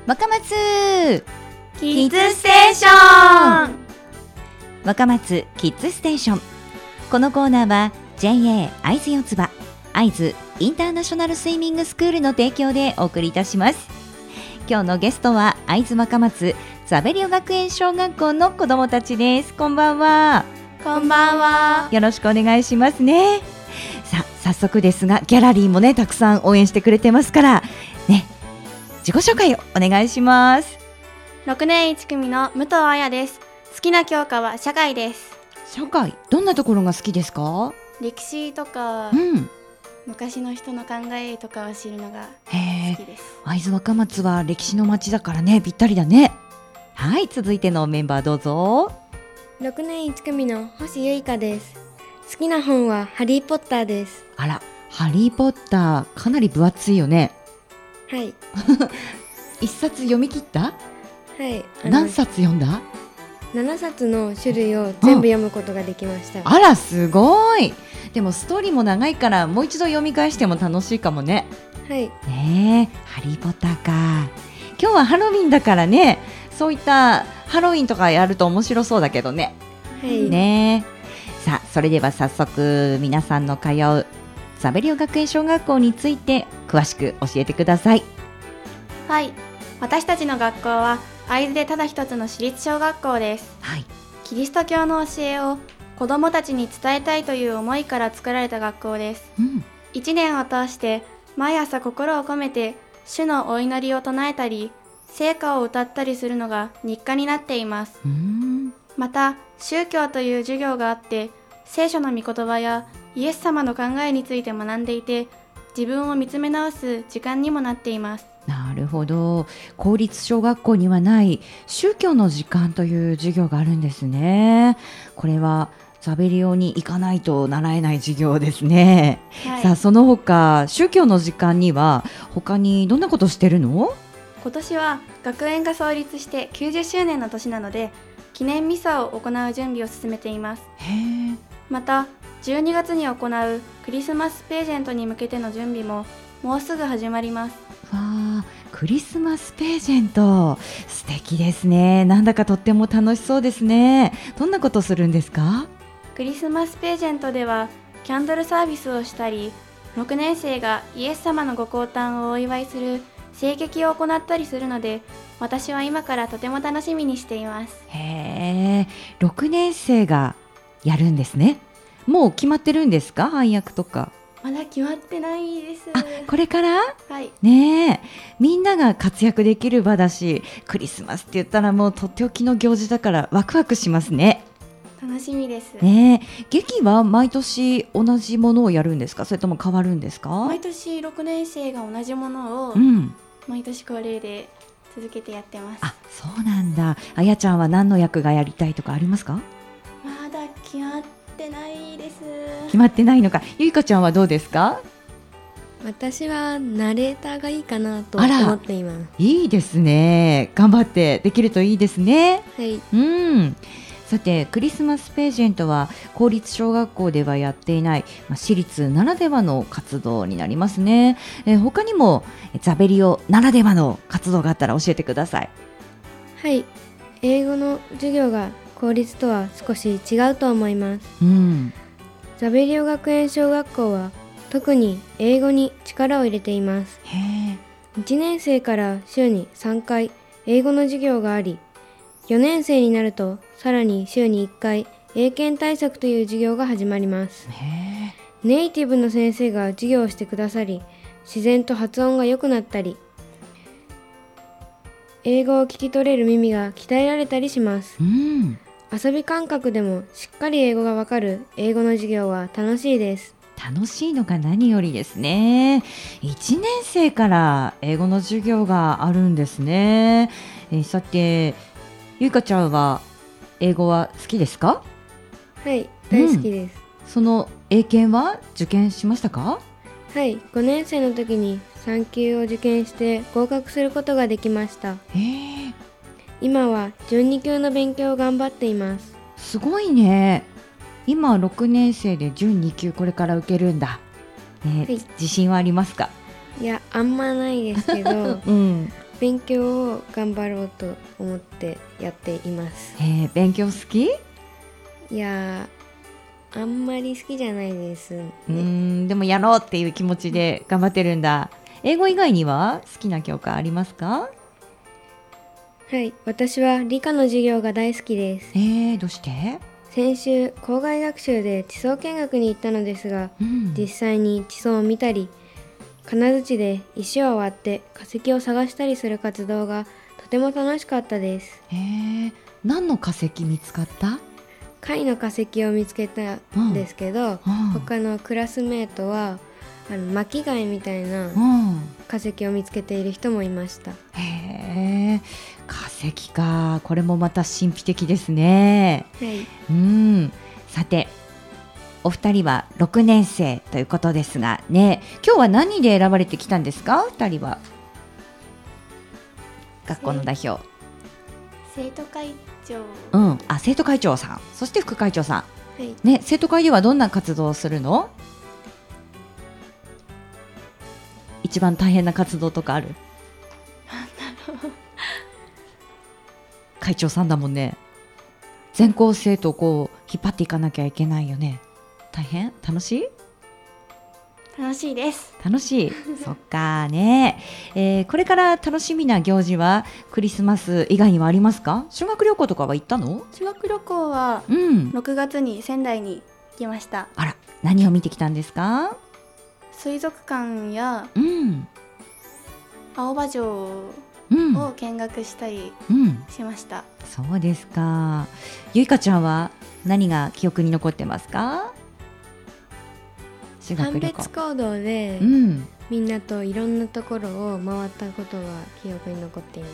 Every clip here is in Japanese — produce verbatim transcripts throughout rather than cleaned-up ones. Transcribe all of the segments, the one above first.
若松キッズステーション。 若松キッズステーション。このコーナーは ジェイエー 会津四つ葉会津インターナショナルスイミングスクールの提供でお送りいたします。今日のゲストは会津若松ザベリオ学園小学校の子どもたちです。こんばんは。 こんばんは。 よろしくお願いしますね。さあ早速ですがギャラリーもねたくさん応援してくれてますからね、自己紹介をお願いします。 ろくねんいち組の武藤彩です。好きな教科は社会です。 社会、どんなところが好きですか？ 歴史とか、 うん、 昔の人の考えとかを知るのがへ好きです。 会津若松は歴史の町だからね、ぴったりだね。はい、続いてのメンバーどうぞ。 ろくねんいち組の星ゆいかです。好きな本はハリーポッターです。 あら、ハリーポッターかなり分厚いよね。 はい一冊読み切った？ はい、 何冊読んだ？ ななさつの種類を全部読むことができました。 あらすごい。でもストーリーも長いからもう一度読み返しても楽しいかもね。 はいねえ、ハリーポッターか。今日はハロウィンだからね、そういったハロウィンとかやると面白そうだけどね。 はいねえ、さあそれでは早速皆さんの通うザベリオ学園小学校について詳しく教えてください。 はい、私たちの学校は会津でただ一つの私立小学校です。 はい、 キリスト教の教えを子どもたちに伝えたいという思いから作られた学校です。 うん、 いちねんを通して毎朝心を込めて主のお祈りを唱えたり聖歌を歌ったりするのが日課になっています。 うーん、 また宗教という授業があって聖書の御言葉やイエス様の考えについて学んでいて自分を見つめ直す時間にもなっています。 なるほど。公立小学校にはない宗教の時間という授業があるんですね。これはザベリオに行かないと習えない授業ですね。 はい、 さあその他宗教の時間には他にどんなことしてるの？ 今年は学園が創立してきゅうじゅっしゅうねんの年なので記念ミサを行う準備を進めています。 へー。 またじゅうにがつに行うクリスマスページェントに向けての準備ももうすぐ始まります。 わあ、クリスマスページェント素敵ですね。なんだかとっても楽しそうですね。どんなことするんですか？ クリスマスページェントではキャンドルサービスをしたりろくねん生がイエス様のご降誕をお祝いする聖劇を行ったりするので私は今からとても楽しみにしています。 へえ、ろくねん生がやるんですね。もう決まってるんですか？配役とか。 まだ決まってないです。 あ、これからはい、 ねえ、みんなが活躍できる場だし、クリスマスって言ったらもうとっておきの行事だからワクワクしますね。 楽しみです。 ねえ、劇は毎年同じものをやるんですか？それとも変わるんですか？ 毎年ろくねん生が同じものを、 うん、 毎年恒例で続けてやってます。 あ、そうなんだ。あやちゃんは何の役がやりたいとかありますか？ まだ決まってないです。 決まってないのか。ゆいかちゃんはどうですか？ 私はナレーターがいいかなとあら思っています。 いいですね。頑張ってできるといいですね。 はいうん。さてクリスマスページェントは公立小学校ではやっていない、まあ、私立ならではの活動になりますね。えー他にもザベリオならではの活動があったら教えてください。 はい、英語の授業が公立とは少し違うと思います。 うん、 ザベリオ学園小学校は特に英語に力を入れています。 へー。 いちねん生から週にさんかい英語の授業があり、よねん生になるとさらに週にいっかい英検対策という授業が始まります。 へネイティブの先生が授業をしてくださり、自然と発音が良くなったり、英語を聞き取れる耳が鍛えられたりします。 ー。うん、 遊び感覚でもしっかり英語がわかる英語の授業は楽しいです。 楽しいのが何よりですね。いちねん生から英語の授業があるんですね。えーさてゆいかちゃんは英語は好きですか？ はい、大好きです。 その英検は受験しましたか？ はい、ごねん生の時にさん級を受験して合格することができました。 へー、 今はじゅうに級の勉強を頑張っています。 すごいね。今ろくねん生でじゅうに級これから受けるんだ、ね。 はい、 自信はありますか？ いや、あんまないですけどうん、 勉強を頑張ろうと思ってやっています。 えー、勉強好き？ いやーあんまり好きじゃないです、ね、 うーんでもやろうっていう気持ちで頑張ってるんだ。英語以外には好きな教科ありますか？ はい、私は理科の授業が大好きです。 えー、どうして？ 先週校外学習で地層見学に行ったのですが、 うん、 実際に地層を見たり金槌で石を割って化石を探したりする活動がとても楽しかったです。 えー、何の化石見つかった？ 貝の化石を見つけたんですけど、 うんうん、 他のクラスメートはあの巻き貝みたいな化石を見つけている人もいました。 へー、化石か。これもまた神秘的ですね。 はい、 うん、さてお二人はろくねん生ということですがね、今日は何で選ばれてきたんですか？二人は学校の代表、 生徒会長、 うん、あ、生徒会長さん、そして副会長さん、 はい、 ね、生徒会ではどんな活動をするの？一番大変な活動とかある？会長さんだもんね。全校生徒をこう引っ張っていかなきゃいけないよね。大変？楽しい？ 楽しいです。 楽しいそっかね、えー、これから楽しみな行事はクリスマス以外にはありますか？修学旅行とかは行ったの？ 修学旅行はうん、 ろくがつに仙台に行きました。 あら、何を見てきたんですか？ 水族館やうん、 青葉城うんを見学したりうん、 しました。 そうですか。ゆいかちゃんは何が記憶に残ってますか？修学判旅行。 別行動で、 うん、 みんなといろんなところを回ったことが記憶に残っています。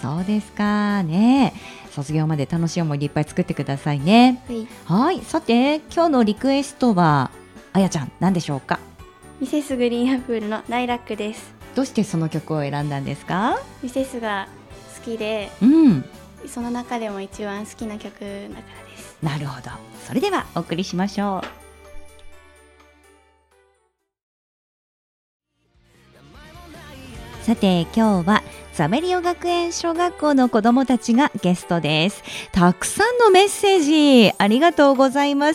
そうですかね。卒業まで楽しい思い出いっぱい作ってくださいね。 はい、 はい、さて今日のリクエストはあやちゃん何でしょうか？ ミセスグリーンアップルのライラックです。 どうしてその曲を選んだんですか？ ミセスが好きで、 うん、 その中でも一番好きな曲だからです。 なるほど。それではお送りしましょう。さて今日はザベリオ学園小学校の子どもたちがゲストです。たくさんのメッセージありがとうございます。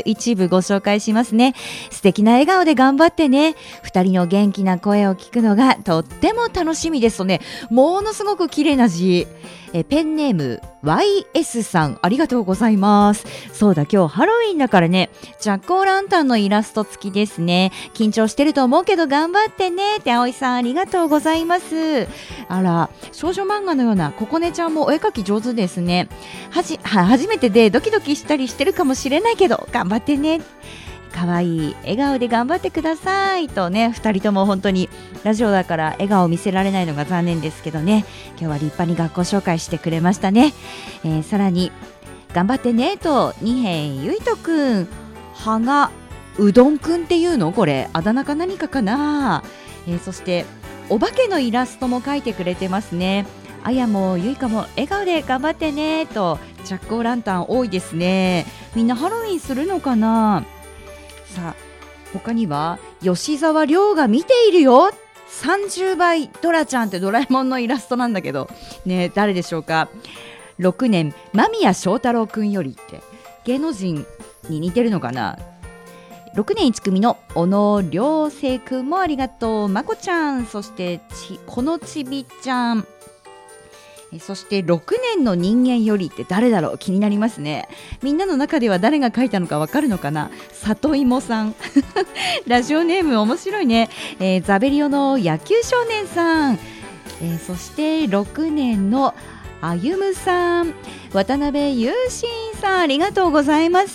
一部ご紹介しますね。素敵な笑顔で頑張ってね。二人の元気な声を聞くのがとっても楽しみですとね、ものすごく綺麗な字。えペンネーム ワイエス さん、ありがとうございます。そうだ、今日ハロウィンだからね、ジャックオーランタンのイラスト付きですね。緊張してると思うけど頑張ってねって葵さんありがとうございます。あら、少女漫画のようなここねちゃんもお絵描き上手ですね。はじは初めてでドキドキしたりしてるかもしれないけど頑張ってね。かわいい笑顔で頑張ってくださいとね、ふたりとも本当にラジオだから笑顔を見せられないのが残念ですけどね、今日は立派に学校紹介してくれましたね。えー、さらに頑張ってねと二辺ゆいとくん、はがうどんくんっていうの、これあだ名か何かかな、えー、そしてお化けのイラストも描いてくれてますね。あやもゆいかも笑顔で頑張ってねと、ジャックオーランタン多いですね。みんなハロウィンするのかな。さあ他には吉沢亮が見ているよ、さんじゅうばいドラちゃんってドラえもんのイラストなんだけどね、誰でしょうか。ろくねん間宮祥太朗くんよりって芸能人に似てるのかな。ろくねんいち組の小野涼星くんもありがとう。まこちゃん、そしてちこのちびちゃん、そしてろくねんの人間よりって誰だろう、気になりますね。みんなの中では誰が書いたのかわかるのかな。里芋さんラジオネーム面白いね、えー、ザベリオの野球少年さん、えー、そしてろくねんのあゆむさん、渡辺優心さん、ありがとうございます。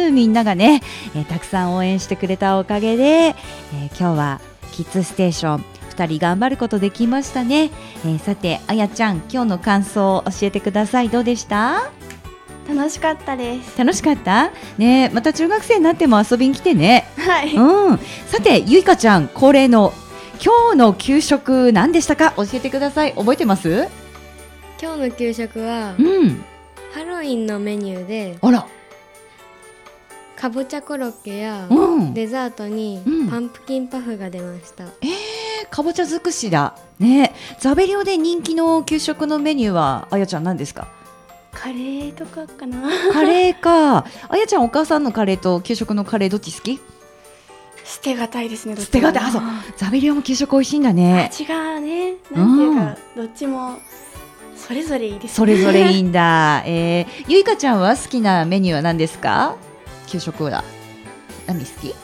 みんながね、えー、たくさん応援してくれたおかげで、えー、今日はキッズステーションふたり頑張ることできましたね。えー、さてあやちゃん、今日の感想を教えてください。どうでした？ 楽しかったです。 楽しかったね。また中学生になっても遊びに来てね。 はい、 うん、さてゆいかちゃん恒例の今日の給食何でしたか、教えてください。覚えてます？ 今日の給食は、 うん、 ハロウィンのメニューで、 あら、 かぼちゃコロッケや、 うん、 デザートにうんパンプキンパフが出ました。 えー、 ー、かぼちゃ尽くしだね。ザベリオで人気の給食のメニューはあやちゃん何ですか？ カレーとかかな。 カレーか。あやちゃんお母さんのカレーと給食のカレーどっち好き？ 捨てがたいですね。 捨てがたい。あ、そう、ザベリオも給食美味しいんだね。 味がね、なんていうか、うん、どっちもそれぞれいいですね。 それぞれいいんだ。えー、ゆいかちゃんは好きなメニューは何ですか？給食は何好き？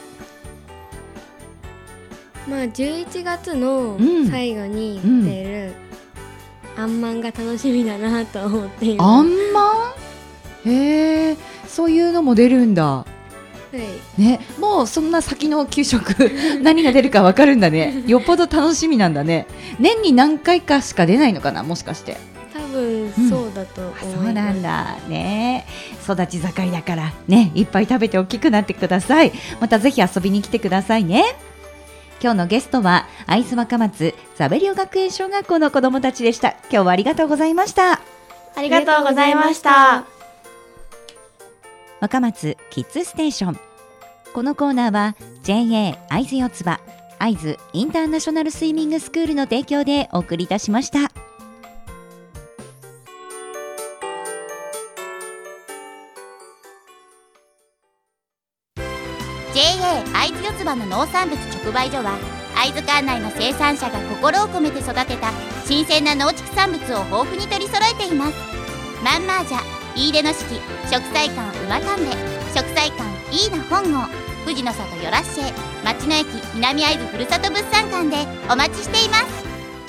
まあじゅういちがつの最後に出る、うん、あんまんが楽しみだなと思っています。 あんまん？へー、そういうのも出るんだ。はいね、もうそんな先の給食何が出るか分かるんだね。よっぽど楽しみなんだね。年に何回かしか出ないのかな、もしかして。 多分そうだと思います、うん、 そうなんだね。育ち盛りだからね、いっぱい食べて大きくなってください。またぜひ遊びに来てくださいね。今日のゲストは会津若松ザベリオ学園小学校の子どもたちでした。今日はありがとうございました。 ありがとうございました。 若松キッズステーション。このコーナーは ジェイエー 会津四つ葉会津インターナショナルスイミングスクールの提供でお送りいたしました。 ジェイエー 会津四つ葉の農産物直売所は会津管内の生産者が心を込めて育てた新鮮な農畜産物を豊富に取り揃えています。マンマージャ、飯出の式、食彩館馬丹で、食彩館いいな本郷、富士の里よらっしぇ、町の駅南会津ふるさと物産館でお待ちしています。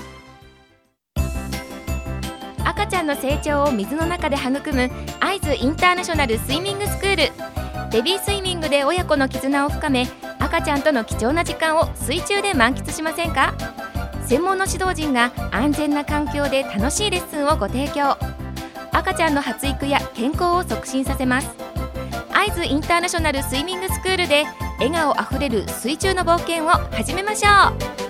赤ちゃんの成長を水の中で育む会津インターナショナルスイミングスクール。ベビースイミングで親子の絆を深め、赤ちゃんとの貴重な時間を水中で満喫しませんか？専門の指導陣が安全な環境で楽しいレッスンをご提供。赤ちゃんの発育や健康を促進させます。会津インターナショナルスイミングスクールで笑顔あふれる水中の冒険を始めましょう。